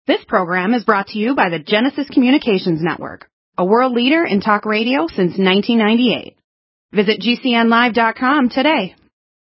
This program is brought to you by the Genesis Communications Network, a world leader in talk radio since 1998. Visit GCNlive.com today.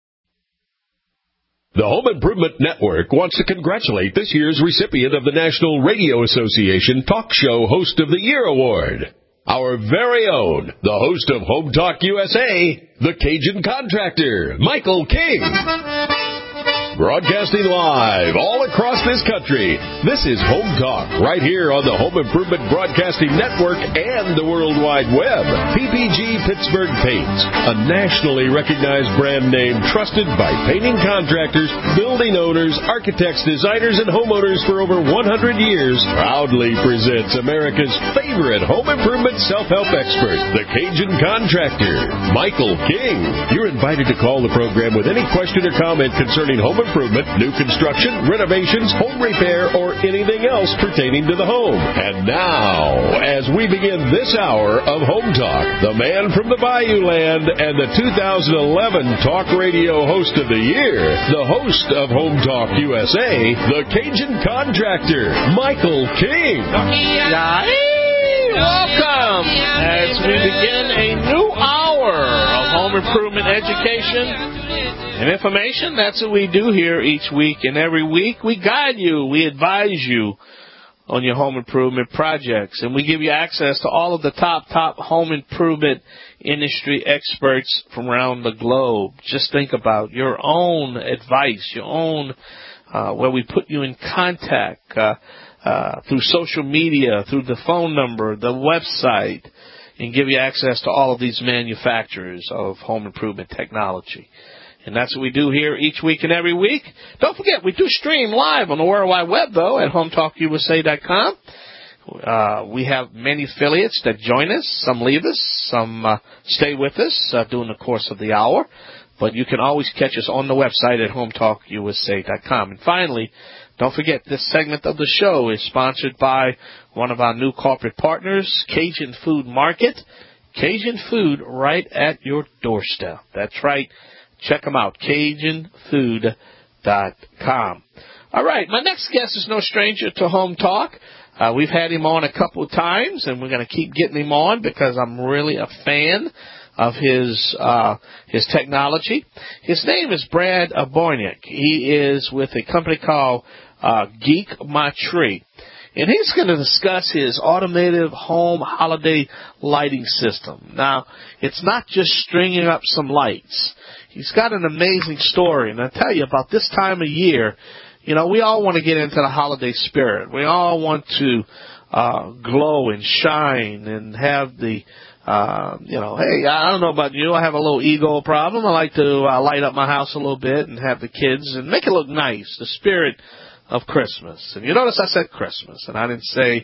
The Home Improvement Network wants to congratulate this year's recipient of the National Radio Association Talk Show Host of the Year Award. Our very own, the host of Home Talk USA, the Cajun Contractor, Michael King. Broadcasting live all across this country, this is Home Talk, right here on the Home Improvement Broadcasting Network and the World Wide Web. PPG Pittsburgh Paints, a nationally recognized brand name trusted by painting contractors, building owners, architects, designers, and homeowners for over 100 years, proudly presents America's favorite home improvement self-help expert, the Cajun Contractor, Michael King. You're invited to call the program with any question or comment concerning home improvement, new construction, renovations, home repair, or anything else pertaining to the home. And now, as we begin this hour of Home Talk, the man from the Bayou Land and the 2011 Talk Radio Host of the Year, the host of Home Talk USA, the Cajun Contractor, Michael King. Welcome as we begin a new hour of home improvement education and information. That's what we do here each week, and every week we guide you, we advise you on your home improvement projects, and we give you access to all of the top home improvement industry experts from around the globe. Just think about your own advice, your own, where we put you in contact through social media, through the phone number, the website, and give you access to all of these manufacturers of home improvement technology. And that's what we do here each week and every week. Don't forget, we do stream live on the World Wide Web, though, at HometalkUSA.com. We have many affiliates that join us. Some leave us. Some stay with us during the course of the hour. But you can always catch us on the website at HometalkUSA.com. And finally, don't forget, this segment of the show is sponsored by one of our new corporate partners, Cajun Food Market. Cajun food right at your doorstep. That's right. Check them out, CajunFood.com. All right, my next guest is no stranger to Home Talk. We've had him on a couple of times, and we're going to keep getting him on because I'm really a fan of his technology. His name is Brad Boynick. He is with a company called Geek My Tree. And he's going to discuss his automated home holiday lighting system. Now, it's not just stringing up some lights. He's got an amazing story. And I tell you, about this time of year, you know, we all want to get into the holiday spirit. We all want to glow and shine and have the, hey, I don't know about you. I have a little ego problem. I like to light up my house a little bit and have the kids and make it look nice, the spirit of Christmas. And you notice I said Christmas, and I didn't say,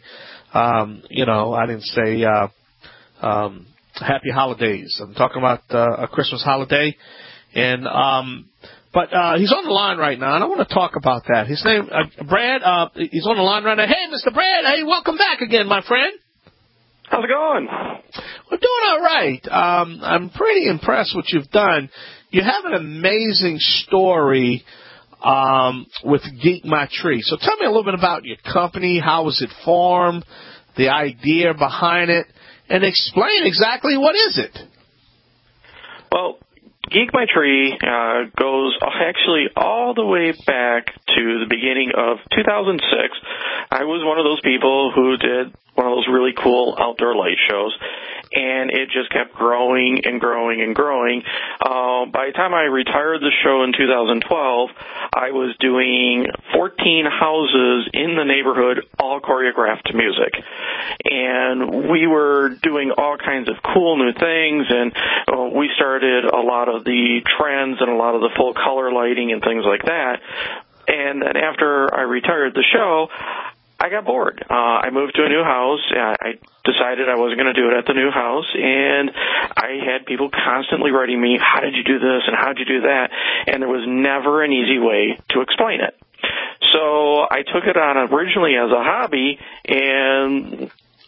happy holidays. I'm talking about a Christmas holiday. And but he's on the line right now, and I want to talk about that. His name, Brad, he's on the line right now. Hey, Mr. Brad, hey, welcome back again, my friend. How's it going? We're doing all right. I'm pretty impressed with what you've done. You have an amazing story with Geek My Tree. So tell me a little bit about your company. How was it formed, the idea behind it, and explain exactly what is it. Well, Geek My Tree goes actually all the way back to the beginning of 2006. I was one of those people who did one of those really cool outdoor light shows, and it just kept growing and growing and growing. By the time I retired the show in 2012, I was doing 14 houses in the neighborhood, all choreographed to music. And we were doing all kinds of cool new things, and we started a lot of the trends and a lot of the full color lighting and things like that. And then after I retired the show, I got bored. I moved to a new house. I decided I wasn't going to do it at the new house, and I had people constantly writing me, how did you do this and how did you do that? And there was never an easy way to explain it. So I took it on originally as a hobby, and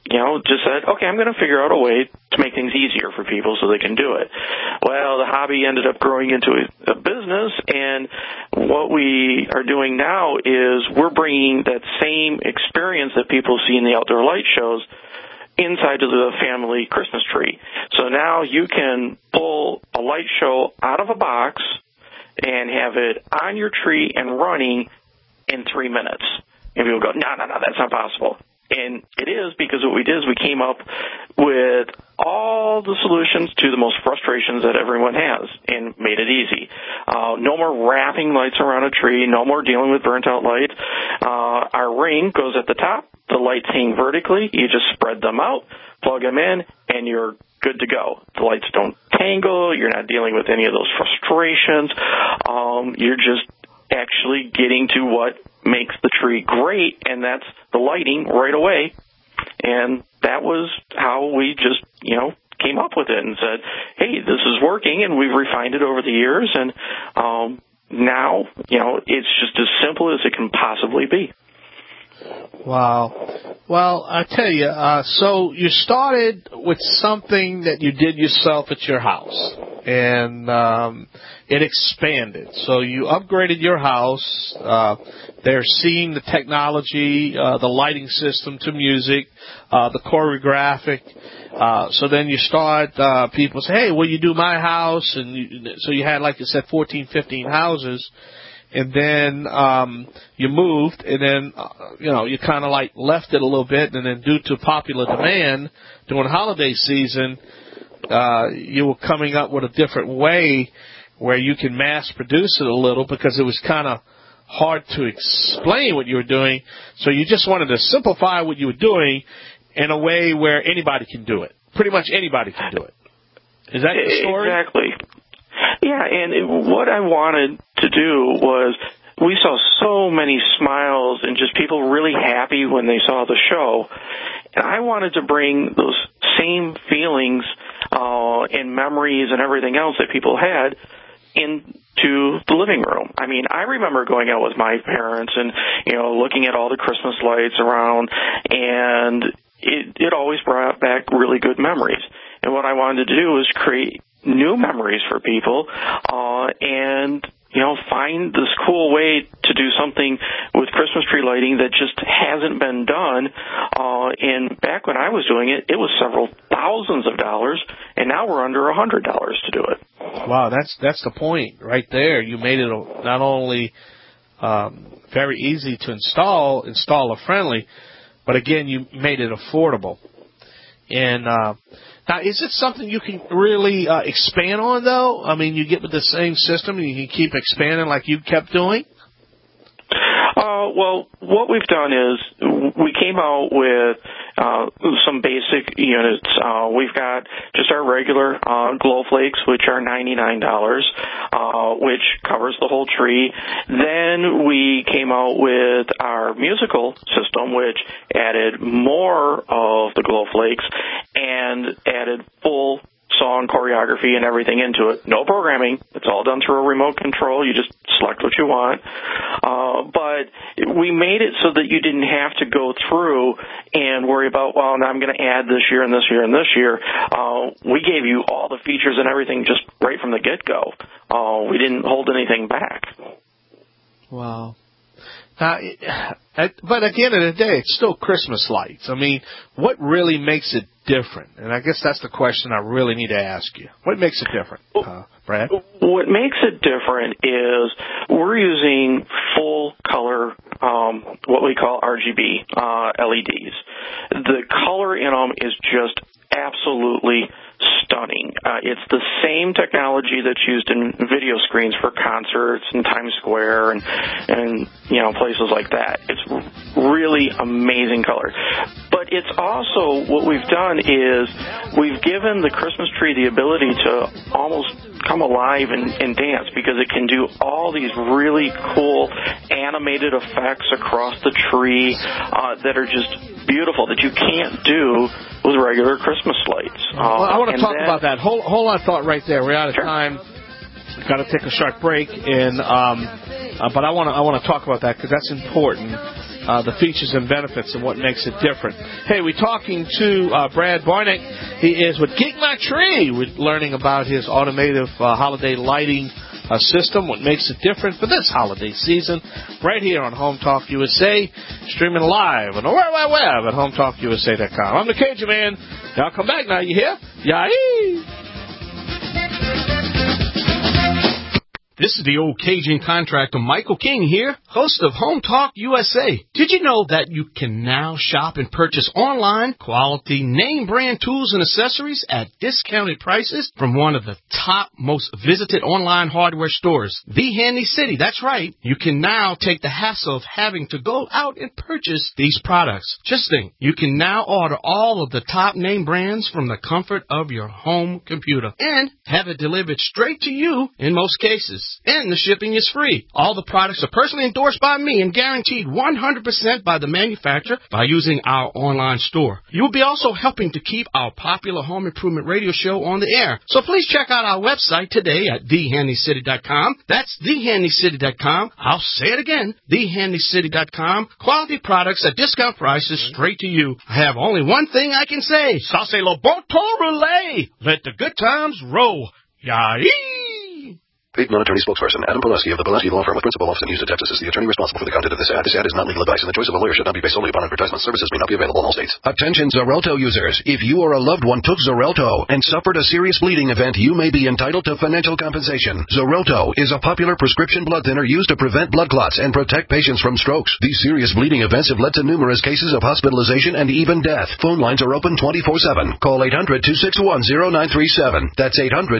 just said, okay, I'm going to figure out a way to make things easier for people so they can do it. Well, the hobby ended up growing into a business, and what we are doing now is we're bringing that same experience that people see in the outdoor light shows inside of the family Christmas tree. So now you can pull a light show out of a box and have it on your tree and running in 3 minutes. And people go, no, that's not possible. And it is, because what we did is we came up with all the solutions to the most frustrations that everyone has and made it easy. No more wrapping lights around a tree, no more dealing with burnt-out lights. Our ring goes at the top. The lights hang vertically. You just spread them out, plug them in, and you're good to go. The lights don't tangle. You're not dealing with any of those frustrations. You're just actually getting to what makes the tree great, and that's the lighting right away. And that was how we just, came up with it and said, hey, this is working, and we've refined it over the years, and now, it's just as simple as it can possibly be. Wow. Well, I tell you, so you started with something that you did yourself at your house, and it expanded. So you upgraded your house. They're seeing the technology, the lighting system to music, the choreographic. So then you start, people say, hey, will you do my house? And so you had, like you said, 14, 15 houses. And then you moved, and then, you kind of like left it a little bit, and then due to popular demand during holiday season, you were coming up with a different way where you can mass produce it a little, because it was kind of hard to explain what you were doing. So you just wanted to simplify what you were doing in a way where anybody can do it. Pretty much anybody can do it. Is that the story? Exactly. Yeah, and what I wanted to do was, we saw so many smiles and just people really happy when they saw the show. And I wanted to bring those same feelings and memories and everything else that people had into the living room. I mean, I remember going out with my parents and, looking at all the Christmas lights around, and it always brought back really good memories. And what I wanted to do was create new memories for people, and find this cool way to do something with Christmas tree lighting that just hasn't been done. And back when I was doing it, it was several thousands of dollars, and now we're under $100 to do it. Wow, that's the point right there. You made it not only very easy to installer friendly, but again, you made it affordable. And now, is it something you can really expand on, though? I mean, you get with the same system and you can keep expanding like you kept doing? Well, what we've done is we came out with some basic units. We've got just our regular glow flakes, which are $99, which covers the whole tree. Then we came out with our musical system, which added more of the glow flakes and added full song choreography and everything into it. No programming. It's all done through a remote control. You just select what you want. But we made it so that you didn't have to go through and worry about, well, now I'm going to add this year and this year and this year. We gave you all the features and everything just right from the get-go. We didn't hold anything back. Wow. Now, but at the end of the day, it's still Christmas lights. I mean, what really makes it different? And I guess that's the question I really need to ask you. What makes it different, Brad? What makes it different is we're using full color, what we call RGB LEDs. The color in them is just absolutely stunning. It's the same technology that's used in video screens for concerts in Times Square and places like that. It's really amazing color. But it's also, what we've done is we've given the Christmas tree the ability to almost come alive and dance, because it can do all these really cool animated effects across the tree that are just beautiful, that you can't do with regular Christmas lights. I want to talk about that. Hold on thought right there. We're out of time. Got to take a short break, and but I want to talk about that because that's important. the features and benefits and what makes it different. Hey, we're talking to Brad Barnick. He is with Geek My Tree. We're learning about his automotive holiday lighting system, what makes it different for this holiday season, right here on Home Talk USA, streaming live on the World Wide Web at HomeTalkUSA.com. I'm the Cajun Man. Y'all come back now, you hear? Yay! This is the old Cajun contractor Michael King here, host of Home Talk USA. Did you know that you can now shop and purchase online quality name brand tools and accessories at discounted prices from one of the top most visited online hardware stores, The Handy City? That's right. You can now take the hassle of having to go out and purchase these products. Just think, you can now order all of the top name brands from the comfort of your home computer and have it delivered straight to you in most cases. And the shipping is free. All the products are personally endorsed by me and guaranteed 100% by the manufacturer by using our online store. You'll be also helping to keep our popular home improvement radio show on the air. So please check out our website today at thehandycity.com. That's thehandycity.com. I'll say it again, thehandycity.com. Quality products at discount prices straight to you. I have only one thing I can say. Ça c'est le bon temps roulé. Let the good times roll. Yay! Paid non-attorney spokesperson Adam Poleski of the Poleski Law Firm with principal office in Houston, Texas is the attorney responsible for the content of this ad. This ad is not legal advice, and the choice of a lawyer should not be based solely upon advertisement. Services may not be available in all states. Attention Xarelto users. If you or a loved one took Xarelto and suffered a serious bleeding event, you may be entitled to financial compensation. Xarelto is a popular prescription blood thinner used to prevent blood clots and protect patients from strokes. These serious bleeding events have led to numerous cases of hospitalization and even death. Phone lines are open 24/7. Call 800-261-0937. That's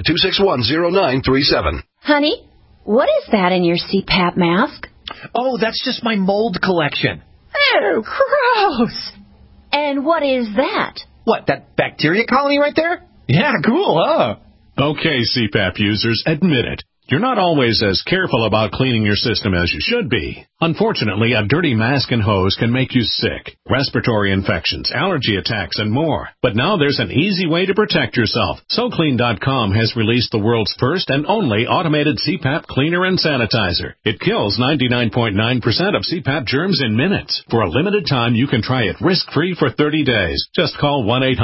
800-261-0937. Honey? What is that in your CPAP mask? Oh, that's just my mold collection. Oh, gross. And what is that? What, that bacteria colony right there? Yeah, cool, huh? Okay, CPAP users, admit it. You're not always as careful about cleaning your system as you should be. Unfortunately, a dirty mask and hose can make you sick, respiratory infections, allergy attacks, and more. But now there's an easy way to protect yourself. SoClean.com has released the world's first and only automated CPAP cleaner and sanitizer. It kills 99.9% of CPAP germs in minutes. For a limited time, you can try it risk-free for 30 days. Just call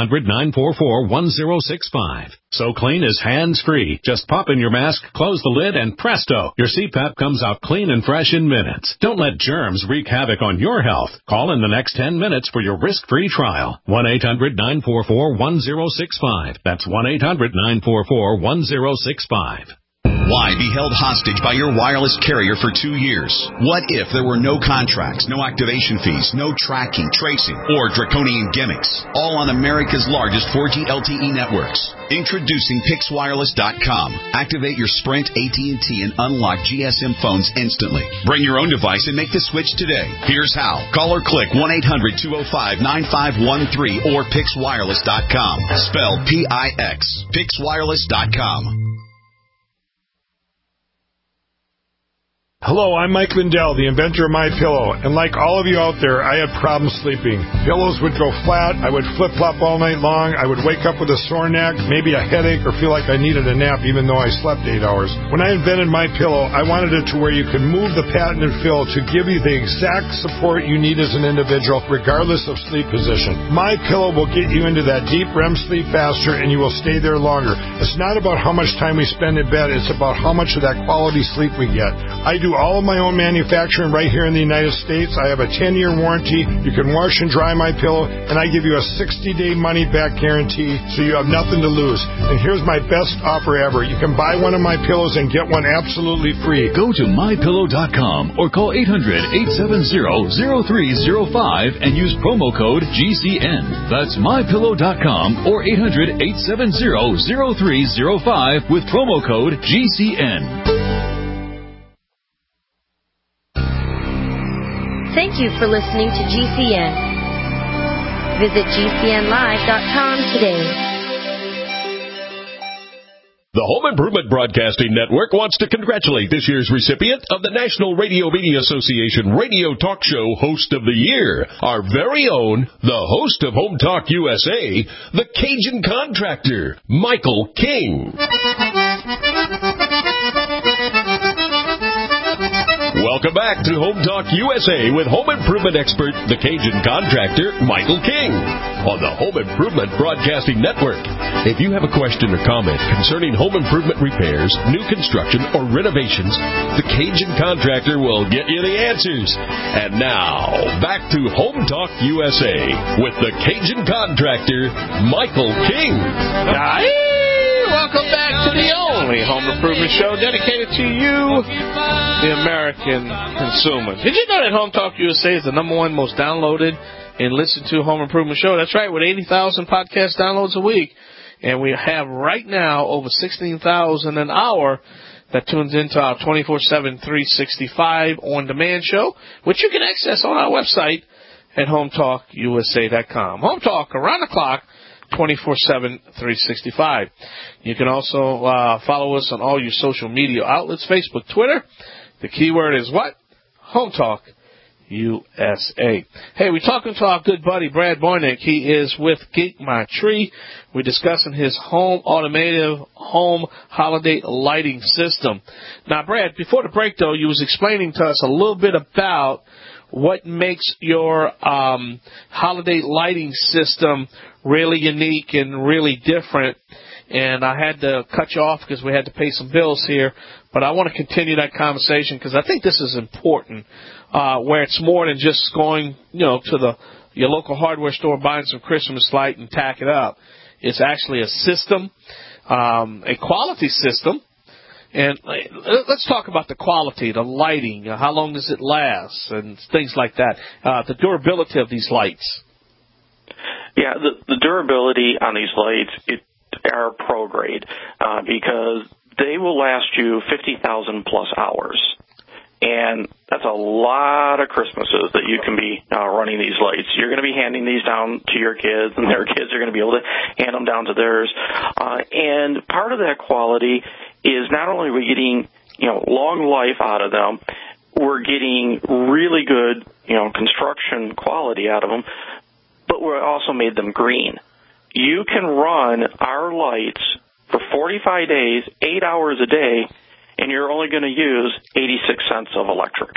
1-800-944-1065. SoClean is hands-free. Just pop in your mask, close the lid, and presto, your CPAP comes out clean and fresh in minutes. Don't let germs wreak havoc on your health. Call in the next 10 minutes for your risk-free trial. 1-800-944-1065. That's 1-800-944-1065. Why be held hostage by your wireless carrier for 2 years? What if there were no contracts, no activation fees, no tracking, tracing, or draconian gimmicks? All on America's largest 4G LTE networks. Introducing PixWireless.com. Activate your Sprint, AT&T, and unlock GSM phones instantly. Bring your own device and make the switch today. Here's how. Call or click 1-800-205-9513 or PixWireless.com. Spelled P-I-X. PixWireless.com. Hello, I'm Mike Lindell, the inventor of MyPillow, and like all of you out there, I had problems sleeping. Pillows would go flat, I would flip-flop all night long, I would wake up with a sore neck, maybe a headache, or feel like I needed a nap even though I slept 8 hours. When I invented MyPillow, I wanted it to where you could move the patented fill to give you the exact support you need as an individual, regardless of sleep position. MyPillow will get you into that deep REM sleep faster, and you will stay there longer. It's not about how much time we spend in bed, it's about how much of that quality sleep we get. I do all of my own manufacturing right here in the United States. I have a 10-year warranty. You can wash and dry MyPillow, and I give you a 60-day money-back guarantee, so you have nothing to lose. And here's my best offer ever. You can buy one of my pillows and get one absolutely free. Go to MyPillow.com or call 800-870-0305 and use promo code GCN. That's MyPillow.com or 800-870-0305 with promo code GCN. Thank you for listening to GCN. Visit GCNlive.com today. The Home Improvement Broadcasting Network wants to congratulate this year's recipient of the National Radio Media Association Radio Talk Show Host of the Year, our very own, the host of Home Talk USA, the Cajun Contractor, Michael King. Welcome back to Home Talk USA with home improvement expert, the Cajun contractor, Michael King, on the Home Improvement Broadcasting Network. If you have a question or comment concerning home improvement repairs, new construction, or renovations, the Cajun contractor will get you the answers. And now, back to Home Talk USA with the Cajun contractor, Michael King. Welcome back to the only home improvement show dedicated to you, the American consumer. Did you know that Home Talk USA is the #1 most downloaded and listened to home improvement show? That's right, with 80,000 podcast downloads a week. And we have right now over 16,000 an hour that tunes into our 24/7, 365 on-demand show, which you can access on our website at HomeTalkUSA.com. Home Talk around the clock, 24/7, 365. You can also follow us on all your social media outlets, Facebook, Twitter. The keyword is what? Home Talk USA. Hey, we're talking to our good buddy, Brad Boynick. He is with Geek My Tree. We're discussing his home automated home holiday lighting system. Now, Brad, before the break, though, you was explaining to us a little bit about what makes your holiday lighting system really unique and really different. And I had to cut you off because we had to pay some bills here. But I want to continue that conversation because I think this is important, where it's more than just going, to your local hardware store, buying some Christmas light and tack it up. It's actually a system, a quality system. And let's talk about the quality, the lighting, how long does it last, and things like that, the durability of these lights. Yeah, the durability on these lights are pro grade because they will last you 50,000 plus hours. And that's a lot of Christmases that you can be running these lights. You're going to be handing these down to your kids, and their kids are going to be able to hand them down to theirs. And part of that quality is not only are we getting, long life out of them, we're getting really good, construction quality out of them, but we also made them green. You can run our lights for 45 days, 8 hours a day, and you're only going to use 86 cents of electric.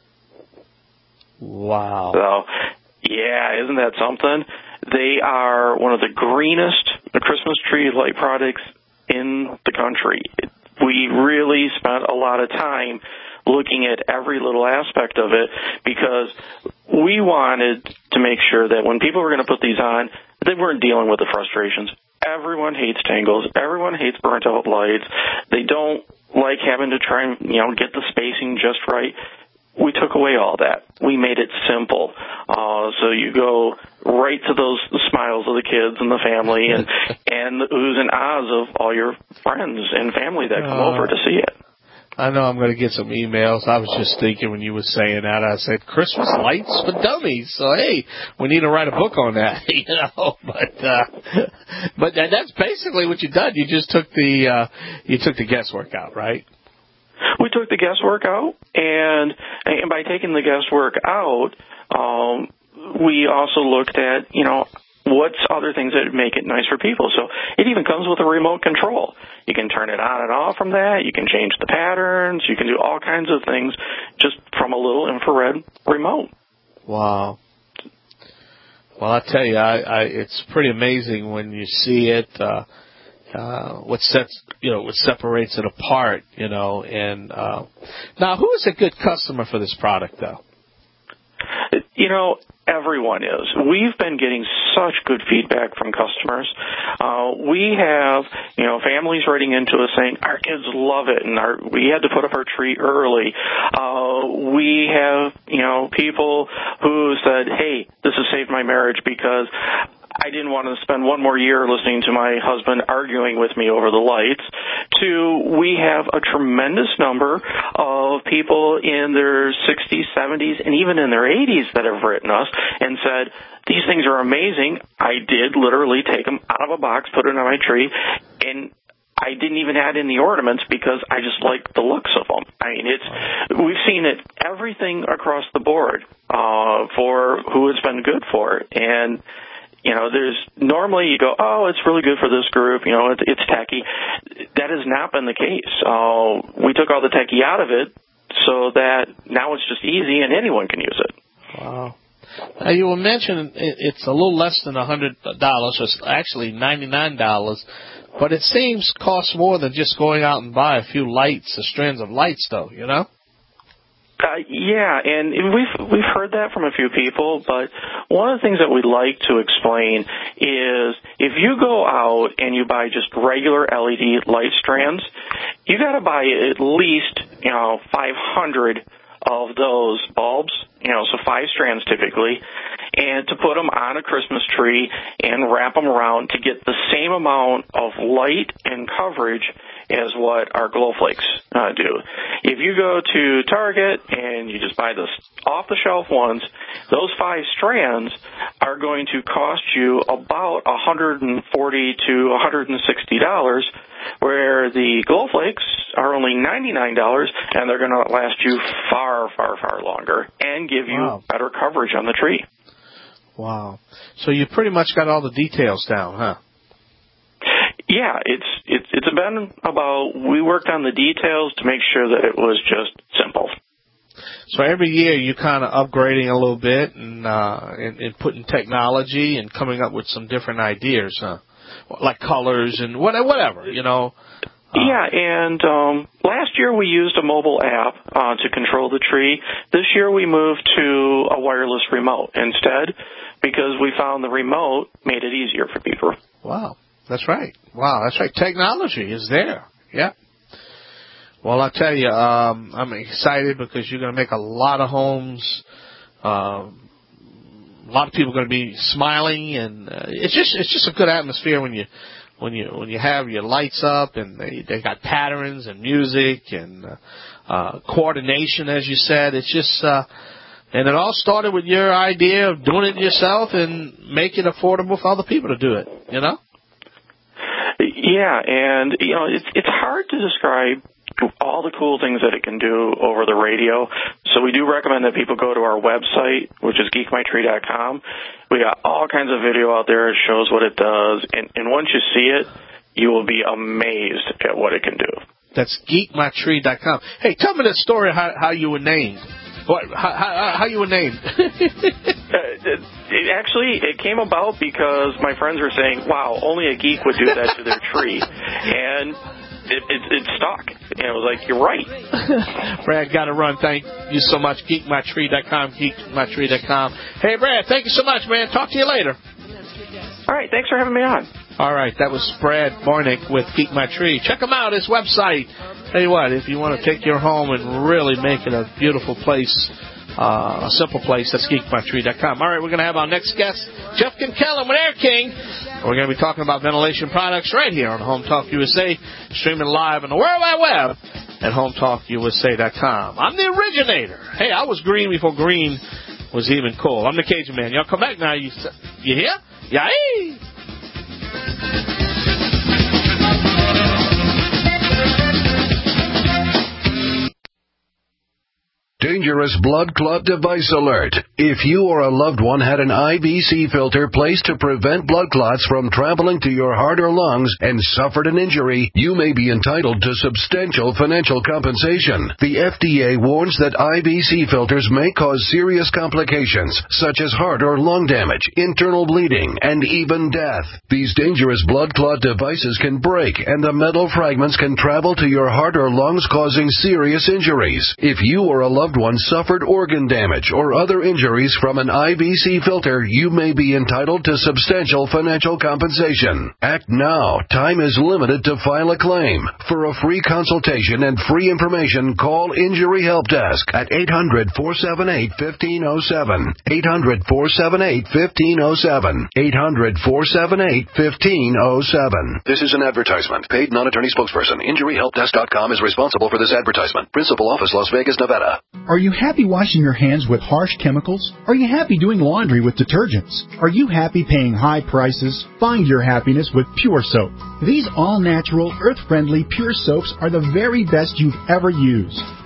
Wow. So, yeah, isn't that something? They are one of the greenest Christmas tree light products in the country. We really spent a lot of time looking at every little aspect of it because we wanted to make sure that when people were going to put these on, they weren't dealing with the frustrations. Everyone hates tangles. Everyone hates burnt-out lights. They don't like having to try and, get the spacing just right. We took away all that. We made it simple. So you go right to those smiles of the kids and the family and the oohs and ahs of all your friends and family that come over to see it. I know I'm going to get some emails. I was just thinking when you were saying that, I said, Christmas lights for dummies. So, hey, we need to write a book on that, But that's basically what you done. You just took the guesswork out, right? We took the guesswork out, and by taking the guesswork out, we also looked at, what's other things that make it nice for people. So it even comes with a remote control. You can turn it on and off from that. You can change the patterns. You can do all kinds of things just from a little infrared remote. Wow. Well, I tell you, it's pretty amazing when you see it. What separates it apart, and now who is a good customer for this product, though? Everyone is. We've been getting such good feedback from customers. We have, families writing into us saying, our kids love it, and we had to put up our tree early. We have, people who said, hey, this has saved my marriage because I didn't want to spend one more year listening to my husband arguing with me over the lights, to we have a tremendous number of people in their 60s, 70s, and even in their 80s that have written us and said, these things are amazing. I did literally take them out of a box, put it on my tree, and I didn't even add in the ornaments because I just like the looks of them. We've seen it, everything across the board for who it's been good for. And there's normally you go, oh, it's really good for this group, it's techie. That has not been the case. We took all the techie out of it so that now it's just easy and anyone can use it. Wow. Now, you were mentioning it's a little less than $100, so it's actually $99, but it seems costs more than just going out and buy a few lights, or strands of lights, though, you know? Yeah, and we've heard that from a few people, but one of the things that we like to explain is if you go out and you buy just regular LED light strands, you got to buy at least 500 of those bulbs, so 5 strands typically, and to put them on a Christmas tree and wrap them around to get the same amount of light and coverage as what our glow flakes do. If you go to Target and you just buy the off-the-shelf ones, those 5 strands are going to cost you about $140 to $160, where the glow flakes are only $99, and they're going to last you far, far, far longer and give you better coverage on the tree. Wow. So you pretty much got all the details down, huh? Yeah, it's been about, we worked on the details to make sure that it was just simple. So every year you're kind of upgrading a little bit and putting technology and coming up with some different ideas, huh? Like colors and whatever, Yeah, and last year we used a mobile app to control the tree. This year we moved to a wireless remote instead because we found the remote made it easier for people. Wow, that's right. Technology is there. Yeah. Well, I'll tell you, I'm excited because you're going to make a lot of homes. A lot of people are going to be smiling, and it's just a good atmosphere when you have your lights up and they got patterns and music and coordination, as you said. It's just and it all started with your idea of doing it yourself and make it affordable for other people to do it. Yeah, and it's hard to describe all the cool things that it can do over the radio. So we do recommend that people go to our website, which is geekmytree.com. We got all kinds of video out there. It shows what it does. And once you see it, you will be amazed at what it can do. That's geekmytree.com. Hey, tell me the story how you were named. How you were named? It came about because my friends were saying, wow, only a geek would do that to their tree. And it stuck. And it was like, you're right. Brad, got to run. Thank you so much. GeekMyTree.com, GeekMyTree.com. Hey, Brad, thank you so much, man. Talk to you later. All right, thanks for having me on. All right, that was Brad Barnick with Geek My Tree. Check him out, his website. Tell you what, if you want to take your home and really make it a beautiful place, a simple place, that's GeekMyTree.com. All right, we're going to have our next guest, Jeff Kinkellum with Air King. We're going to be talking about ventilation products right here on Home Talk USA, streaming live on the World Wide Web at HomeTalkUSA.com. I'm the originator. Hey, I was green before green was even cool. I'm the Cajun Man. Y'all come back now. You hear? Yay! Dangerous blood clot device alert. If you or a loved one had an IVC filter placed to prevent blood clots from traveling to your heart or lungs and suffered an injury, you may be entitled to substantial financial compensation. The FDA warns that IVC filters may cause serious complications, such as heart or lung damage, internal bleeding, and even death. These dangerous blood clot devices can break, and the metal fragments can travel to your heart or lungs, causing serious injuries. If you or a loved one suffered organ damage or other injuries from an IVC filter, you may be entitled to substantial financial compensation. Act now. Time is limited to file a claim. For a free consultation and free information, call Injury Help Desk at 800-478-1507. 800-478-1507. 800-478-1507. This is an advertisement. Paid non-attorney spokesperson. InjuryHelpDesk.com is responsible for this advertisement. Principal office, Las Vegas, Nevada. Are you happy washing your hands with harsh chemicals? Are you happy doing laundry with detergents? Are you happy paying high prices? Find your happiness with Pure Soap. These all-natural, earth-friendly Pure Soaps are the very best you've ever used.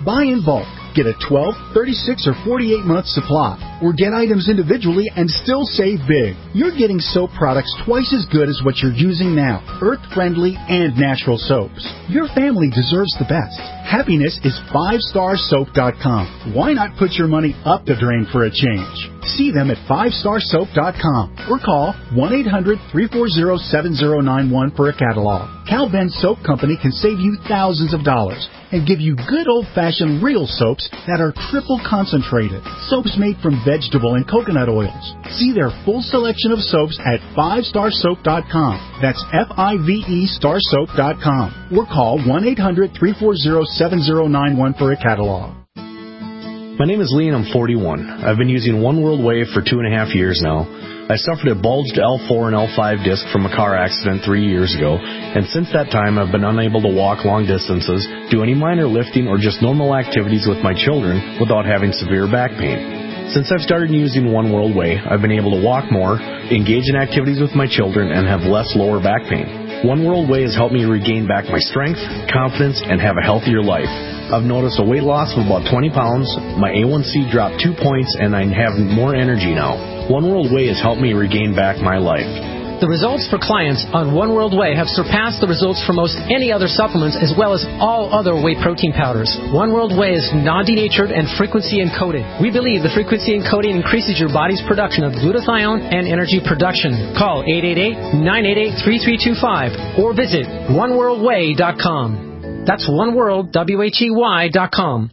Buy in bulk. Get a 12, 36, or 48-month supply. Or get items individually and still save big. You're getting soap products twice as good as what you're using now. Earth-friendly and natural soaps. Your family deserves the best. Happiness is 5starsoap.com. Why not put your money up the drain for a change? See them at 5starsoap.com or call 1-800-340-7091 for a catalog. Cal Ben Soap Company can save you thousands of dollars and give you good old-fashioned real soaps that are triple concentrated. Soaps made from vegetable and coconut oils. See their full selection of soaps at 5starsoap.com. That's F-I-V-E starsoap.com. Or call 1-800-340-7091 for a catalog. My name is Lee and I'm 41. I've been using One World Wave for 2.5 years now. I suffered a bulged L4 and L5 disc from a car accident 3 years ago, and since that time I've been unable to walk long distances, do any minor lifting, or just normal activities with my children without having severe back pain. Since I've started using One World Way, I've been able to walk more, engage in activities with my children, and have less lower back pain. One World Way has helped me regain back my strength, confidence, and have a healthier life. I've noticed a weight loss of about 20 pounds, my A1C dropped 2 points, and I have more energy now. One World Way has helped me regain back my life. The results for clients on One World Way have surpassed the results for most any other supplements, as well as all other whey protein powders. One World Way is non-denatured and frequency encoded. We believe the frequency encoding increases your body's production of glutathione and energy production. Call 888-988-3325 or visit oneworldway.com. That's oneworld.com.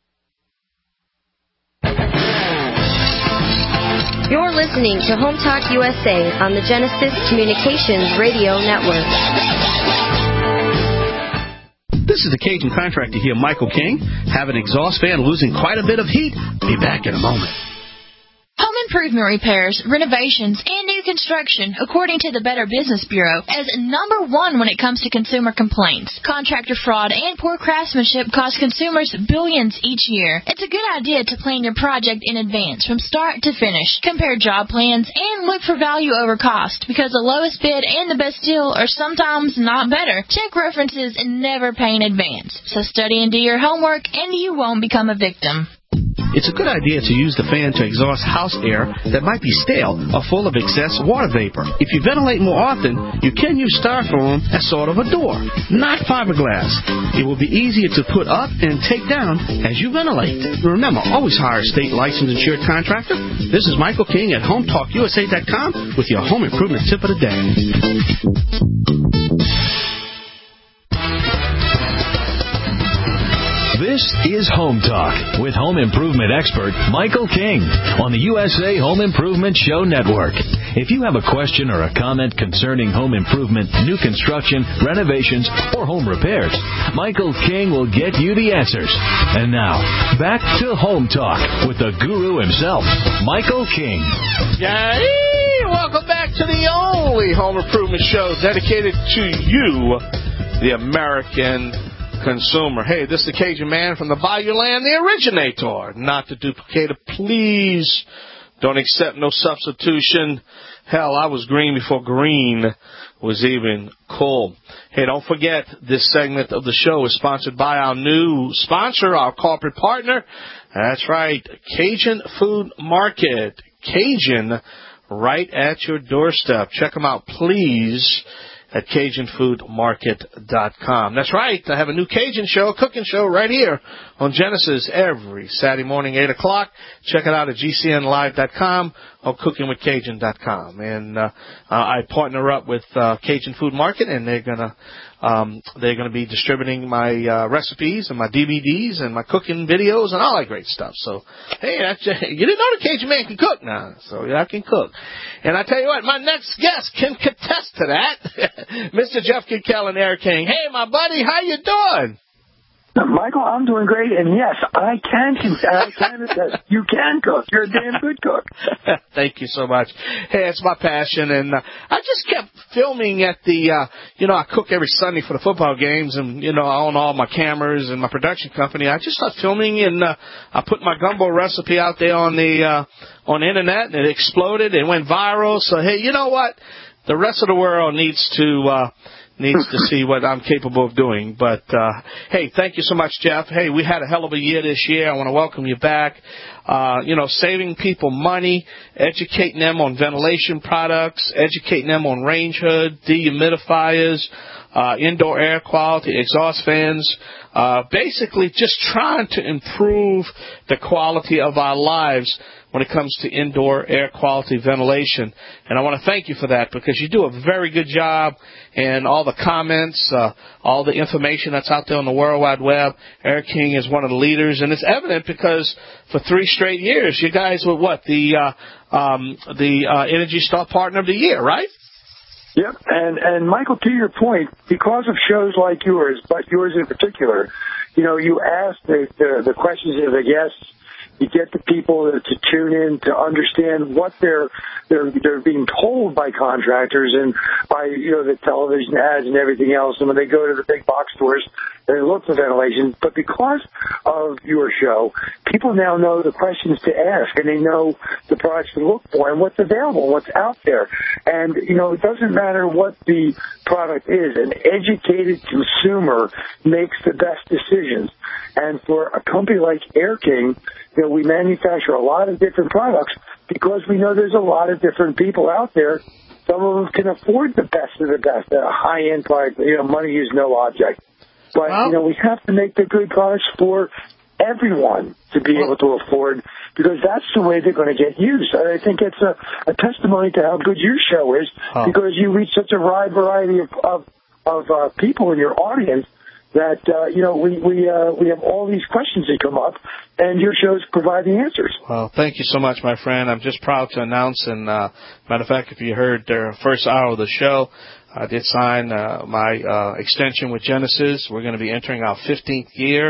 You're listening to Home Talk USA on the Genesis Communications Radio Network. This is the Cajun Contractor here, Michael King. Have an exhaust fan losing quite a bit of heat? Be back in a moment. Home improvement repairs, renovations, and new construction, according to the Better Business Bureau, as #1 when it comes to consumer complaints. Contractor fraud and poor craftsmanship cost consumers billions each year. It's a good idea to plan your project in advance from start to finish. Compare job plans and look for value over cost, because the lowest bid and the best deal are sometimes not better. Check references and never pay in advance. So study and do your homework, and you won't become a victim. It's a good idea to use the fan to exhaust house air that might be stale or full of excess water vapor. If you ventilate more often, you can use styrofoam as sort of a door, not fiberglass. It will be easier to put up and take down as you ventilate. Remember, always hire a state licensed insured contractor. This is Michael King at HomeTalkUSA.com with your home improvement tip of the day. This is Home Talk with home improvement expert Michael King on the USA Home Improvement Show Network. If you have a question or a comment concerning home improvement, new construction, renovations, or home repairs, Michael King will get you the answers. And now, back to Home Talk with the guru himself, Michael King. Yay! Welcome back to the only home improvement show dedicated to you, the American consumer. Hey, this is the Cajun man from the Bayou Land, the originator, not the duplicator. Please don't accept no substitution. Hell, I was green before green was even cool. Hey, don't forget, this segment of the show is sponsored by our new sponsor, our corporate partner. That's right, Cajun Food Market. Cajun, right at your doorstep. Check them out, please, at CajunFoodMarket.com. That's right. I have a new Cajun show, a cooking show right here on Genesis every Saturday morning, 8 o'clock. Check it out at GCNLive.com or CookingWithCajun.com. And I partner up with Cajun Food Market, and they're gonna be distributing my recipes and my DVDs and my cooking videos and all that great stuff. So, hey, you didn't know the Cajun man can cook now, so yeah, I can cook. And I tell you what, my next guest can contest to that. Mr. Jeff Kinkel and Eric King. Hey, my buddy, how you doing? Michael, I'm doing great, and yes, I can attest. You can cook. You're a damn good cook. Thank you so much. Hey, it's my passion, and I just kept filming at the, I cook every Sunday for the football games, and, I own all my cameras and my production company. I just started filming, and I put my gumbo recipe out there on the internet, and it exploded. It went viral. So, hey, you know what? The rest of the world needs to needs to see what I'm capable of doing. But, hey, thank you so much, Jeff. Hey, we had a hell of a year this year. I want to welcome you back. Saving people money, educating them on ventilation products, educating them on range hood, dehumidifiers, indoor air quality, exhaust fans, basically just trying to improve the quality of our lives when it comes to indoor air quality ventilation. And I want to thank you for that, because you do a very good job, and all the comments, all the information that's out there on the World Wide Web, Air King is one of the leaders, and it's evident because for 3 straight years, you guys were the Energy Star Partner of the Year, right? Yep, and Michael, to your point, because of shows like yours, but yours in particular, you ask the questions of the guests. You get the people to tune in to understand what they're being told by contractors and by the television ads and everything else. And when they go to the big box stores, they look for ventilation. But because of your show, people now know the questions to ask, and they know the products to look for and what's available, what's out there. And it doesn't matter what the product is. An educated consumer makes the best decisions. And for a company like Air King, we manufacture a lot of different products because we know there's a lot of different people out there. Some of them can afford the best of the best, a high-end product. Money is no object. But, we have to make the good products for everyone to be able to afford, because that's the way they're going to get used. I think it's a testimony to how good your show is, because you reach such a wide variety of people in your audience that, we have all these questions that come up, and your shows provide the answers. Well, thank you so much, my friend. I'm just proud to announce, and matter of fact, if you heard the first hour of the show, I did sign my extension with Genesis. We're going to be entering our 15th year,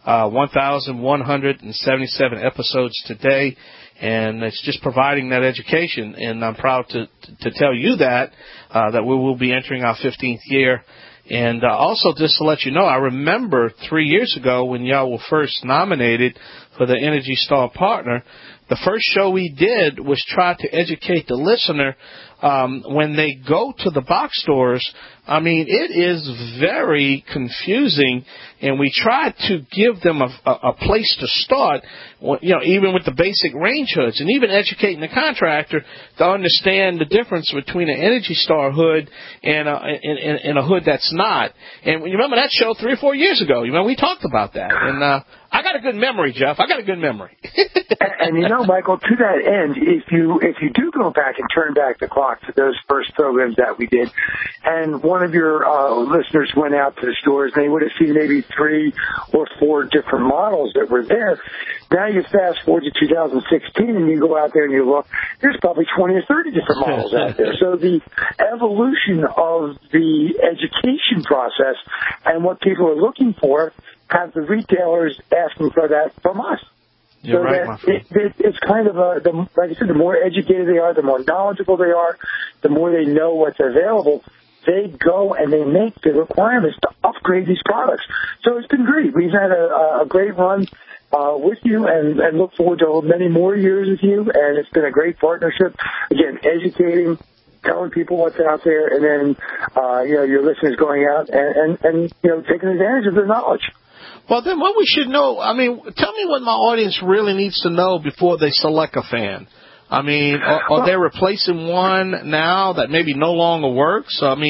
1,177 episodes today, and it's just providing that education. And I'm proud to tell you that we will be entering our 15th year. And also, just to let you know, I remember 3 years ago when y'all were first nominated for the Energy Star Partner, the first show we did was try to educate the listener when they go to the box stores. I mean, it is very confusing, and we try to give them a place to start, even with the basic range hoods, and even educating the contractor to understand the difference between an Energy Star hood and a hood that's not. And you remember that show 3 or 4 years ago? We talked about that. And I got a good memory, Jeff. I got a good memory. And Michael, to that end, if you do go back and turn back the clock to those first programs that we did, and one of your listeners went out to the stores, and they would have seen maybe 3 or 4 different models that were there. Now you fast forward to 2016, and you go out there and you look, there's probably 20 or 30 different models out there. So the evolution of the education process and what people are looking for have the retailers asking for that from us. You're right, my friend. It's kind of like I said, the more educated they are, the more knowledgeable they are, the more they know what's available. They go and they make the requirements to upgrade these products. So it's been great. We've had a great run with you, and look forward to many more years with you. And it's been a great partnership. Again, educating, telling people what's out there, and then your listeners going out and taking advantage of their knowledge. Well, then what we should know, tell me what my audience really needs to know before they select a fan. Are they replacing one now that maybe no longer works? Tell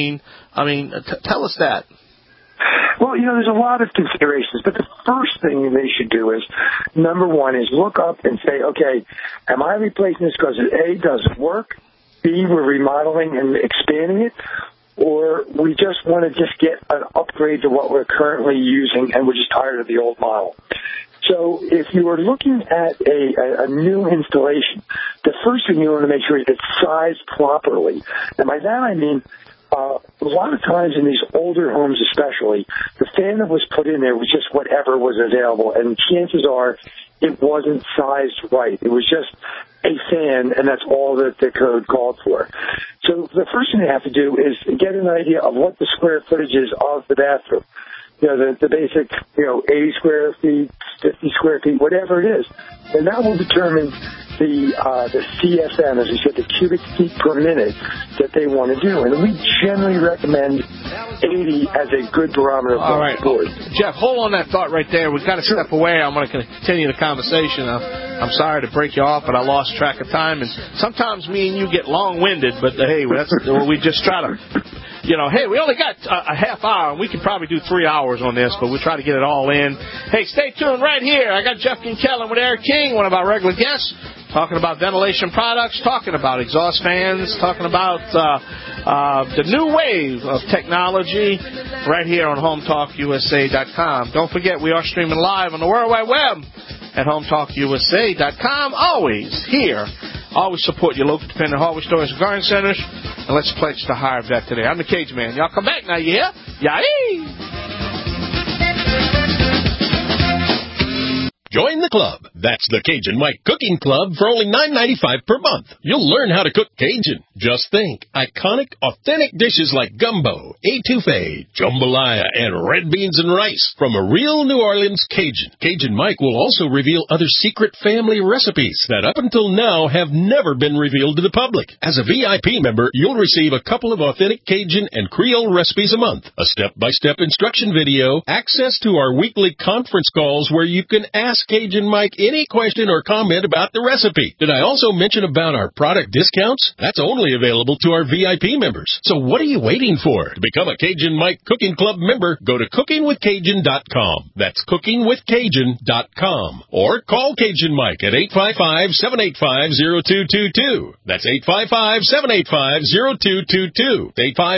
us that. Well, there's a lot of considerations, but the first thing they should do is, number one, is look up and say, okay, am I replacing this because A, doesn't work, B, we're remodeling and expanding it, or we just want to just get an upgrade to what we're currently using and we're just tired of the old model. So if you are looking at a new installation, the first thing you want to make sure is it's sized properly. And by that I mean, a lot of times in these older homes especially, the fan that was put in there was just whatever was available, and chances are it wasn't sized right. It was just a fan, and that's all that the code called for. So the first thing you have to do is get an idea of what the square footage is of the bathroom. the basic, 80 square feet, 50 square feet, whatever it is. And that will determine the CFM, as we said, the cubic feet per minute that they want to do. And we generally recommend 80 as a good barometer All right. board. Jeff, hold on that thought right there. We've got to step away. I'm going to continue the conversation. I'm sorry to break you off, but I lost track of time. And sometimes me and you get long-winded, but hey, we just try to... hey, we only got a half hour, and we could probably do 3 hours on this, but we'll try to get it all in. Hey, stay tuned right here. I got Jeff Kinkellan with Eric King, one of our regular guests, talking about ventilation products, talking about exhaust fans, talking about the new wave of technology right here on HomeTalkUSA.com. Don't forget, we are streaming live on the World Wide Web at HomeTalkUSA.com. Always here. Always support your local dependent hardware stores and garden centers. And let's pledge to hire vet today. I'm the Cage Man. Y'all come back now, you hear? Yay! Join the club. That's the Cajun Mike Cooking Club for only $9.95 per month. You'll learn how to cook Cajun. Just think, iconic, authentic dishes like gumbo, etouffee, jambalaya, and red beans and rice from a real New Orleans Cajun. Cajun Mike will also reveal other secret family recipes that up until now have never been revealed to the public. As a VIP member, you'll receive a couple of authentic Cajun and Creole recipes a month, a step-by-step instruction video, access to our weekly conference calls where you can ask Cajun Mike any question or comment about the recipe. Did I also mention about our product discounts? That's only available to our VIP members. So what are you waiting for? To become a Cajun Mike Cooking Club member, go to cookingwithcajun.com. That's cookingwithcajun.com. Or call Cajun Mike at 855-785-0222. That's 855-785-0222.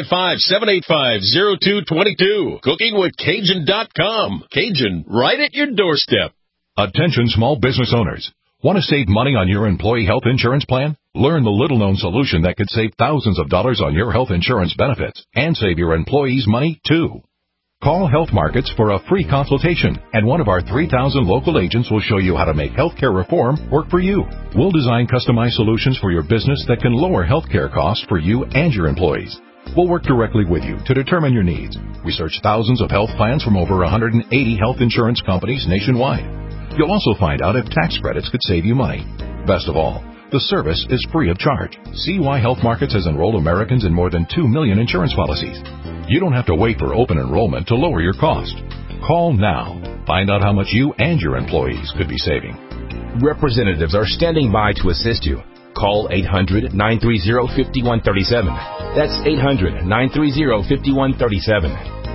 855-785-0222. Cookingwithcajun.com. Cajun, right at your doorstep. Attention small business owners. Want to save money on your employee health insurance plan? Learn the little-known solution that could save thousands of dollars on your health insurance benefits and save your employees money, too. Call Health Markets for a free consultation, and one of our 3,000 local agents will show you how to make healthcare reform work for you. We'll design customized solutions for your business that can lower healthcare costs for you and your employees. We'll work directly with you to determine your needs. Research thousands of health plans from over 180 health insurance companies nationwide. You'll also find out if tax credits could save you money. Best of all, the service is free of charge. See why Health Markets has enrolled Americans in more than 2 million insurance policies. You don't have to wait for open enrollment to lower your cost. Call now. Find out how much you and your employees could be saving. Representatives are standing by to assist you. Call 800-930-5137. That's 800-930-5137.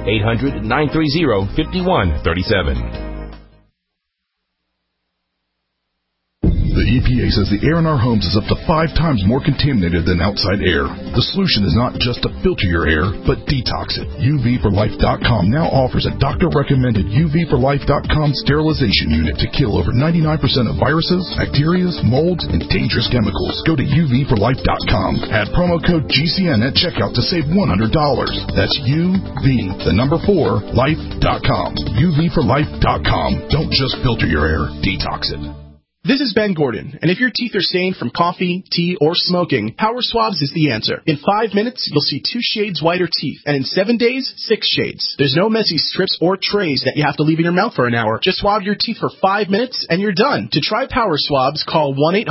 800-930-5137. The EPA says the air in our homes is up to 5 times more contaminated than outside air. The solution is not just to filter your air, but detox it. UVforlife.com now offers a doctor-recommended UVforlife.com sterilization unit to kill over 99% of viruses, bacteria, molds, and dangerous chemicals. Go to UVforlife.com. Add promo code GCN at checkout to save $100. That's UV4life.com. UVforlife.com. Don't just filter your air, detox it. This is Ben Gordon, and if your teeth are stained from coffee, tea, or smoking, Power Swabs is the answer. In 5 minutes, you'll see 2 shades whiter teeth, and in 7 days, 6 shades. There's no messy strips or trays that you have to leave in your mouth for an hour. Just swab your teeth for 5 minutes, and you're done. To try Power Swabs, call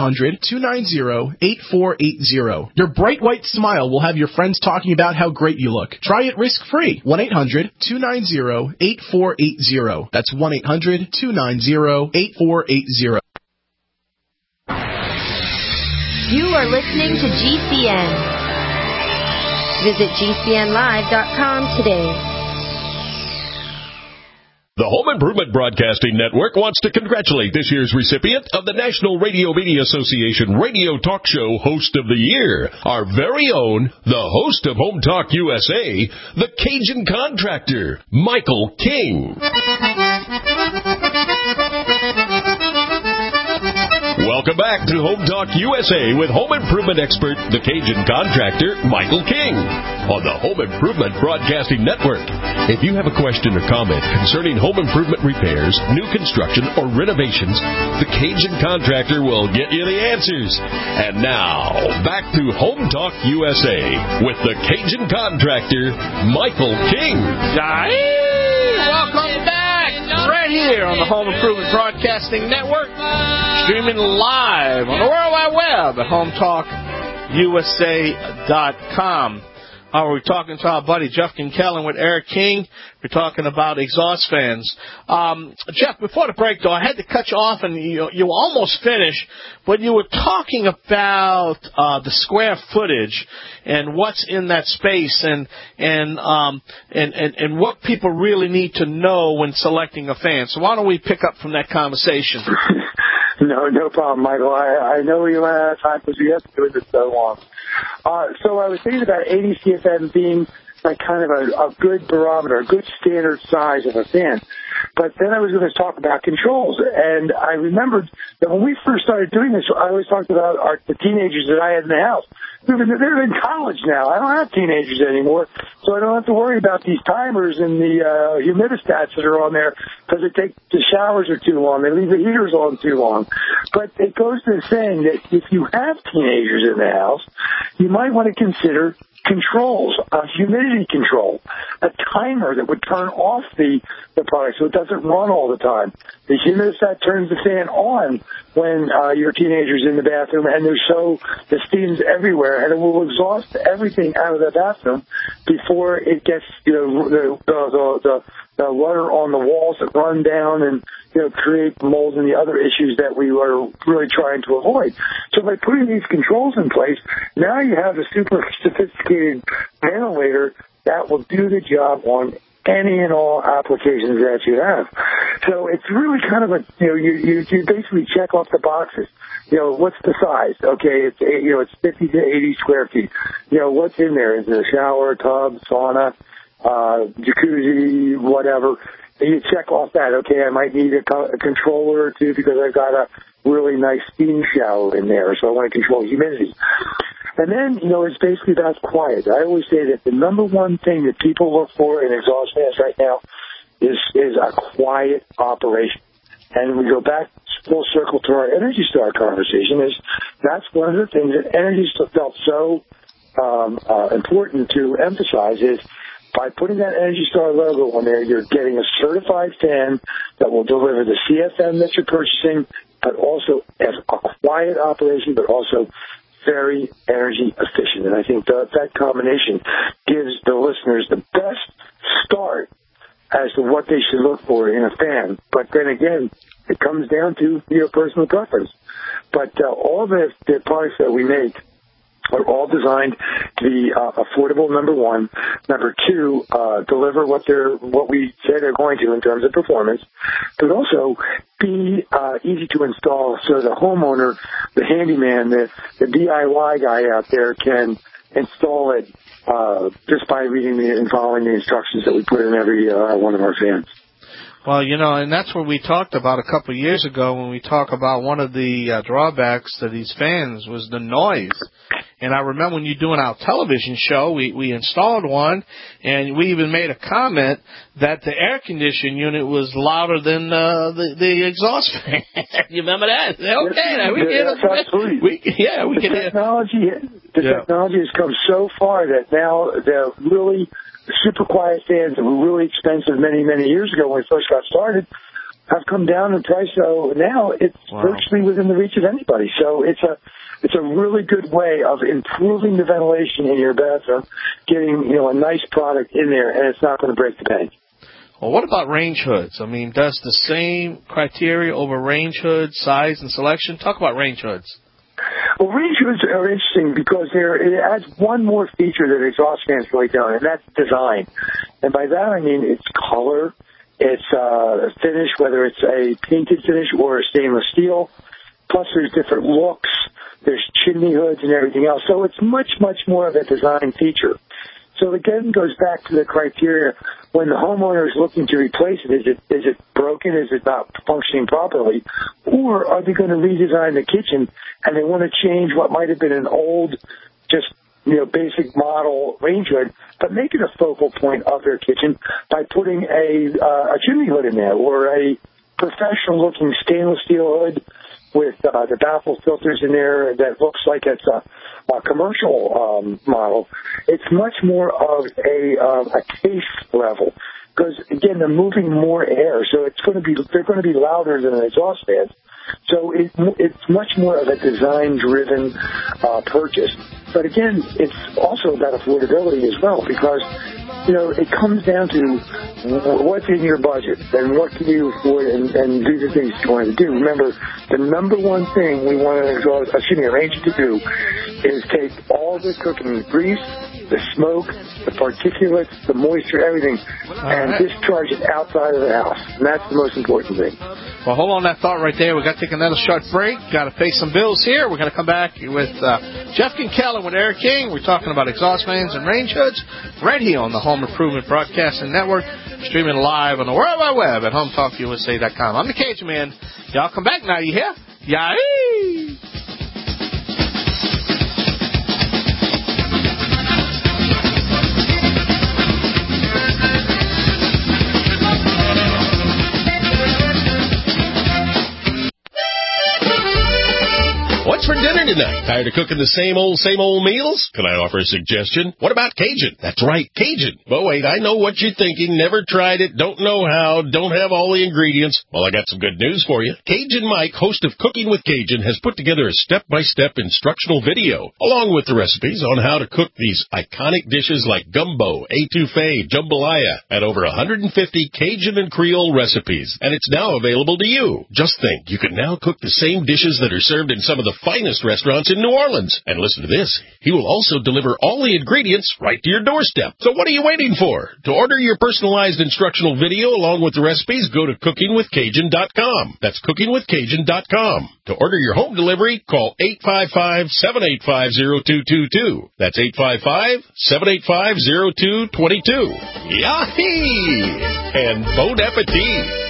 1-800-290-8480. Your bright white smile will have your friends talking about how great you look. Try it risk-free. 1-800-290-8480. That's 1-800-290-8480. You are listening to GCN. Visit GCNlive.com today. The Home Improvement Broadcasting Network wants to congratulate this year's recipient of the National Radio Media Association Radio Talk Show Host of the Year, our very own, the host of Home Talk USA, the Cajun Contractor, Michael King. Welcome back to Home Talk USA with home improvement expert, the Cajun Contractor, Michael King, on the Home Improvement Broadcasting Network. If you have a question or comment concerning home improvement repairs, new construction, or renovations, the Cajun Contractor will get you the answers. And now, back to Home Talk USA with the Cajun Contractor, Michael King. welcome back. Right here on the Home Improvement Broadcasting Network, streaming live on the World Wide Web at HometalkUSA.com. We're talking to our buddy Jeff Kinkellen with Eric King. We're talking about exhaust fans. Jeff, before the break, though, I had to cut you off, and you were almost finished, but you were talking about the square footage and what's in that space, and what people really need to know when selecting a fan. So why don't we pick up from that conversation? No problem, Michael. I know we ran out of time because we have to do this so long. So I was thinking about 80 CFM being like kind of a good barometer, a good standard size of a fan. But then I was going to talk about controls, and I remembered that when we first started doing this, I always talked about the teenagers that I had in the house. They're in college now. I don't have teenagers anymore, so I don't have to worry about these timers and the humidistats that are on there because the showers are too long. They leave the heaters on too long. But it goes to saying that if you have teenagers in the house, you might want to consider controls, a humidity control, a timer that would turn off the product so it doesn't run all the time. The humidistat turns the fan on when your teenager's in the bathroom, and the steam's everywhere, and it will exhaust everything out of the bathroom before it gets the water on the walls that run down and create mold and the other issues that we were really trying to avoid. So by putting these controls in place, now you have a super sophisticated ventilator that will do the job on any and all applications that you have. So it's really kind of you basically check off the boxes. What's the size? Okay, it's 50 to 80 square feet. What's in there? Is it a shower, tub, sauna, jacuzzi, whatever? And you check off that. Okay, I might need a controller or two because I've got a really nice steam shower in there, so I want to control humidity. And then, it's basically about quiet. I always say that the number one thing that people look for in exhaust fans right now is a quiet operation. And we go back full circle to our Energy Star conversation. That's one of the things that Energy Star felt so important to emphasize is by putting that Energy Star logo on there, you're getting a certified fan that will deliver the CFM that you're purchasing, but also as a quiet operation, but also very energy efficient. And I think that combination gives the listeners the best start as to what they should look for in a fan. But then again, it comes down to your personal preference. But all the products that we make are all designed to be affordable, number one. Number two, deliver what we say they're going to in terms of performance, but also be easy to install so the homeowner, the handyman, the DIY guy out there can install it just by reading and following the instructions that we put in every one of our fans. Well, and that's what we talked about a couple of years ago when we talked about one of the drawbacks to these fans was the noise. And I remember when you were doing our television show, we installed one, and we even made a comment that the air conditioning unit was louder than the exhaust fan. You remember that? Okay, now we can hear. The technology has come so far that now the really super quiet fans that were really expensive many, many years ago when we first got started have come down in price. So now it's virtually within the reach of anybody. So it's a really good way of improving the ventilation in your bathroom, getting a nice product in there, and it's not going to break the bank. Well, what about range hoods? I mean, does the same criteria over range hoods, size, and selection? Talk about range hoods. Well, range hoods are interesting because it adds one more feature that exhaust fans really don't, and that's design. And by that I mean it's color, it's finish, whether it's a painted finish or a stainless steel. Plus, there's different looks. There's chimney hoods and everything else. So it's much, much more of a design feature. So again, it goes back to the criteria when the homeowner is looking to replace it. Is it broken? Is it not functioning properly? Or are they going to redesign the kitchen and they want to change what might have been an old, just basic model range hood, but make it a focal point of their kitchen by putting a chimney hood in there or a professional-looking stainless steel hood with the baffle filters in there that looks like it's a commercial model. It's much more of a taste level. because again, they're moving more air, so they're going to be louder than an exhaust fan. So it's much more of a design-driven purchase. But again, it's also about affordability as well, because it comes down to what's in your budget and what can you afford and do the things you want to do. Remember, the number one thing we want a Ranger to do is take all the cooking grease, the smoke, the particulates, the moisture, everything, and discharge it outside of the house. And that's the most important thing. Well, hold on that thought right there. We've got to take another short break. Got to pay some bills here. We're going to come back with Jeff Kinkella with Eric King. We're talking about exhaust fans and range hoods right here on the Home Improvement Broadcasting Network, streaming live on the World Wide Web at HomeTalkUSA.com. I'm the Cajun Man. Y'all come back now, you hear? Yay! What's for dinner tonight? Tired of cooking the same old meals? Can I offer a suggestion? What about Cajun? That's right, Cajun. But wait, I know what you're thinking. Never tried it, don't know how, don't have all the ingredients. Well, I got some good news for you. Cajun Mike, host of Cooking with Cajun, has put together a step-by-step instructional video, along with the recipes on how to cook these iconic dishes like gumbo, etouffee, jambalaya, and over 150 Cajun and Creole recipes. And it's now available to you. Just think, you can now cook the same dishes that are served in some of the finest restaurants in New Orleans. And listen to this. He will also deliver all the ingredients right to your doorstep. So what are you waiting for? To order your personalized instructional video along with the recipes, go to cookingwithcajun.com. That's cookingwithcajun.com. To order your home delivery, call 855-785-0222. That's 855-785-0222. Yahee! And bon appetit!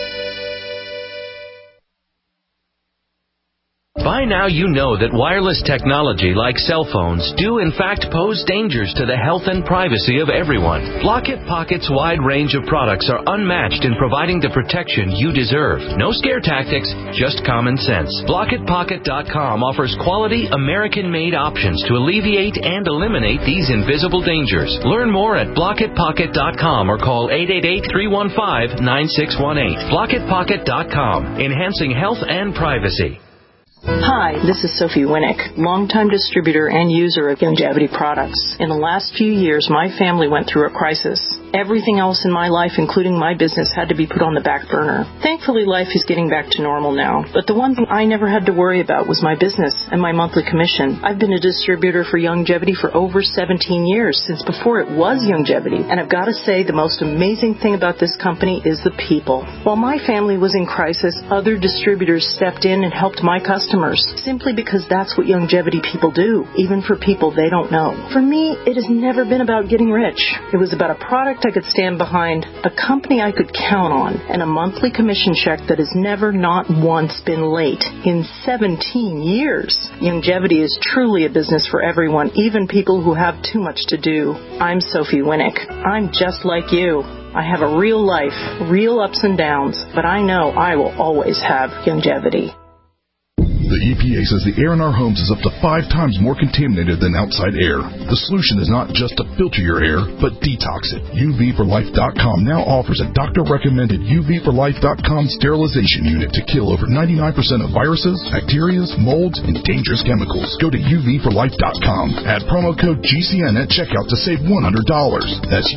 By now you know that wireless technology like cell phones do in fact pose dangers to the health and privacy of everyone. Block-It Pocket's wide range of products are unmatched in providing the protection you deserve. No scare tactics, just common sense. BlockItPocket.com offers quality American-made options to alleviate and eliminate these invisible dangers. Learn more at BlockItPocket.com or call 888-315-9618. BlockItPocket.com, enhancing health and privacy. Hi, this is Sophie Winnick, longtime distributor and user of Youngevity products. In the last few years, my family went through a crisis. Everything else in my life, including my business, had to be put on the back burner. Thankfully, life is getting back to normal now. But the one thing I never had to worry about was my business and my monthly commission. I've been a distributor for Youngevity for over 17 years, since before it was Youngevity. And I've got to say, the most amazing thing about this company is the people. While my family was in crisis, other distributors stepped in and helped my customers, simply because that's what Youngevity people do, even for people they don't know. For me, it has never been about getting rich. It was about a product I could stand behind, a company I could count on, and a monthly commission check that has never not once been late in 17 years. Youngevity is truly a business for everyone, even people who have too much to do. I'm Sophie Winnick. I'm just like you. I have a real life, real ups and downs, but I know I will always have Youngevity. The EPA says the air in our homes is up to 5 times more contaminated than outside air. The solution is not just to filter your air, but detox it. UVforlife.com now offers a doctor-recommended UVforlife.com sterilization unit to kill over 99% of viruses, bacteria, molds, and dangerous chemicals. Go to UVforlife.com. Add promo code GCN at checkout to save $100. That's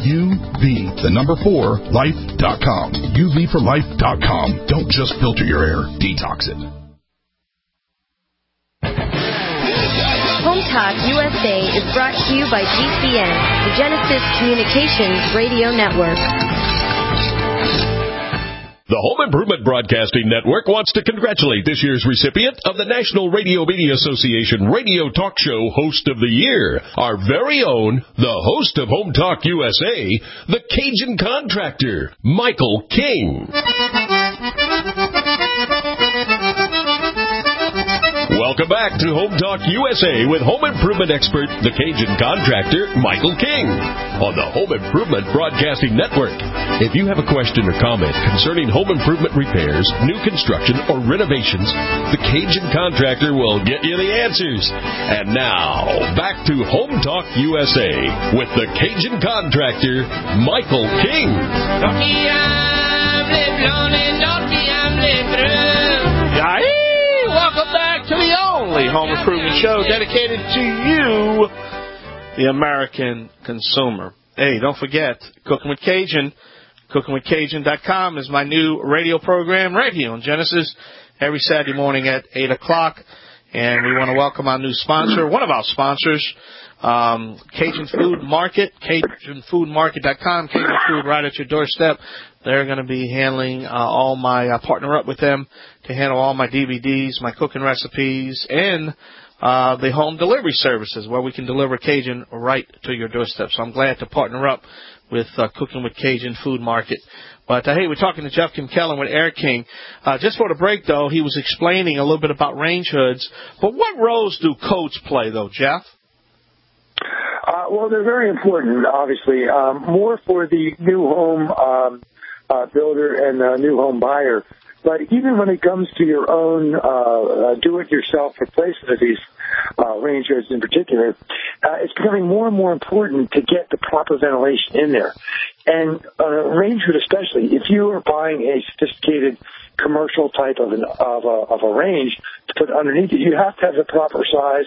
UV4life.com. UVforlife.com. Don't just filter your air, detox it. Home Talk USA is brought to you by GCN, the Genesis Communications Radio Network. The Home Improvement Broadcasting Network wants to congratulate this year's recipient of the National Radio Media Association Radio Talk Show Host of the Year, our very own, the host of Home Talk USA, the Cajun Contractor, Michael King. Welcome back to Home Talk USA with home improvement expert, the Cajun contractor, Michael King, on the Home Improvement Broadcasting Network. If you have a question or comment concerning home improvement repairs, new construction, or renovations, the Cajun contractor will get you the answers. And now, back to Home Talk USA with the Cajun contractor, Michael King. Welcome back to the only home improvement show dedicated to you, the American consumer. Hey, don't forget, Cooking with Cajun. CookingWithCajun.com is my new radio program right here on Genesis every Saturday morning at 8 o'clock. And we want to welcome our new sponsor, one of our sponsors, Cajun Food Market, CajunFoodMarket.com, Cajun Food right at your doorstep. They're going to be handling all my, partner up with them to handle all my DVDs, my cooking recipes, and the home delivery services where we can deliver Cajun right to your doorstep. So I'm glad to partner up with Cooking with Cajun Food Market. But, hey, we're talking to Jeff Kimkellen with Air King. Just for the break, though, he was explaining a little bit about range hoods. But what roles do codes play, though, Jeff? Well, they're very important, obviously, more for the new home builder and new home buyer. But even when it comes to your own do-it-yourself replacement of these range hoods in particular, it's becoming more and more important to get the proper ventilation in there. And range hood especially, if you are buying a sophisticated commercial type of a range to put underneath it, you have to have the proper size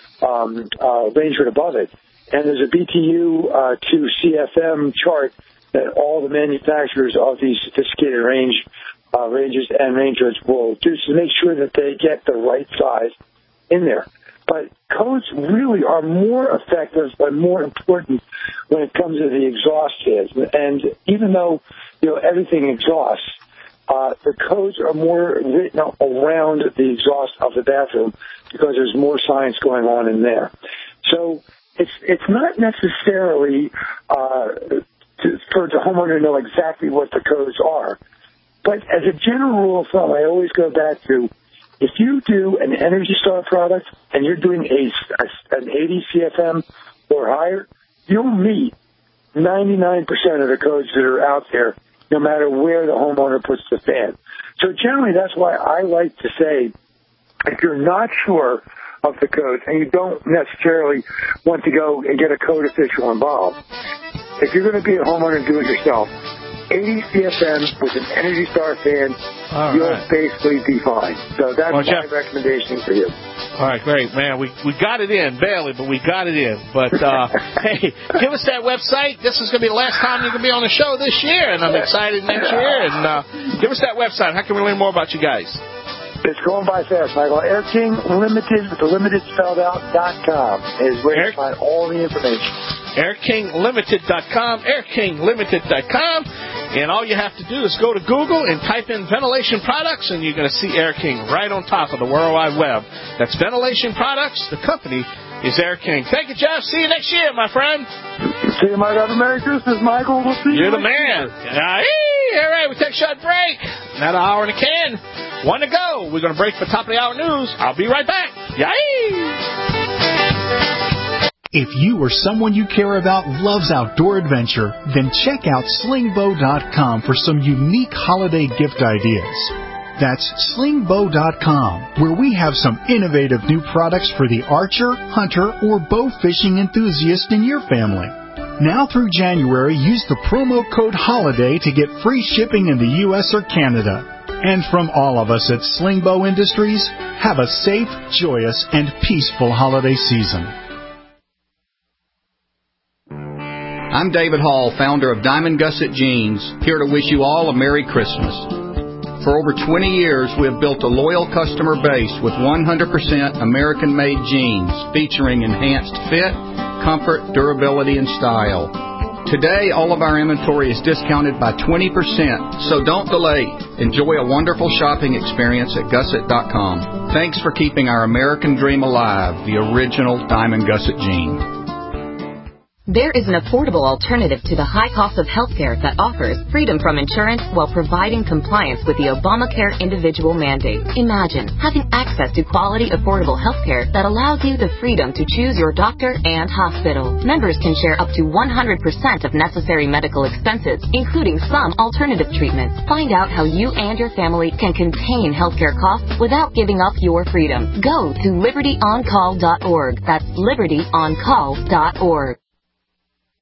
range hood above it. And there's a BTU to CFM chart that all the manufacturers of these sophisticated ranges and range hoods will do to make sure that they get the right size in there. But codes really are more effective and more important when it comes to the exhaust fans. And even though, everything exhausts, the codes are more written around the exhaust of the bathroom because there's more science going on in there. So it's not necessarily for the homeowner to know exactly what the codes are. But as a general rule of thumb, I always go back to, if you do an Energy Star product and you're doing an 80 CFM or higher, you'll meet 99% of the codes that are out there, no matter where the homeowner puts the fan. So generally, that's why I like to say, if you're not sure of the codes and you don't necessarily want to go and get a code official involved, if you're going to be a homeowner and do it yourself, 80 CFM with an Energy Star fan, you'll basically be fine. So that's my recommendation for you. All right, great, man. We got it in, barely, but we got it in. But, hey, give us that website. This is going to be the last time you're going to be on the show this year, and I'm excited next year. And give us that website. How can we learn more about you guys? It's going by fast, Michael. Air King Limited, with the limited spelled out, .com is where you find all the information. AirKingLimited.com, AirKingLimited.com. And all you have to do is go to Google and type in ventilation products, and you're going to see Air King right on top of the World Wide Web. That's ventilation products. The company is Air King. Thank you, Jeff. See you next year, my friend. See you, Michael. Have a Merry Christmas, Michael. We'll see you. You're the man. All right, we take a short break. Another hour in the can. One to go. We're going to break for top of the hour news. I'll be right back. If you or someone you care about loves outdoor adventure, then check out slingbow.com for some unique holiday gift ideas. That's slingbow.com, where we have some innovative new products for the archer, hunter, or bow fishing enthusiast in your family. Now through January, use the promo code HOLIDAY to get free shipping in the U.S. or Canada. And from all of us at Slingbow Industries, have a safe, joyous, and peaceful holiday season. I'm David Hall, founder of Diamond Gusset Jeans, here to wish you all a Merry Christmas. For over 20 years, we have built a loyal customer base with 100% American-made jeans featuring enhanced fit, comfort, durability, and style. Today, all of our inventory is discounted by 20%, so don't delay. Enjoy a wonderful shopping experience at Gusset.com. Thanks for keeping our American dream alive, the original Diamond Gusset jean. There is an affordable alternative to the high cost of healthcare that offers freedom from insurance while providing compliance with the Obamacare individual mandate. Imagine having access to quality, affordable healthcare that allows you the freedom to choose your doctor and hospital. Members can share up to 100% of necessary medical expenses, including some alternative treatments. Find out how you and your family can contain healthcare costs without giving up your freedom. Go to libertyoncall.org. That's libertyoncall.org.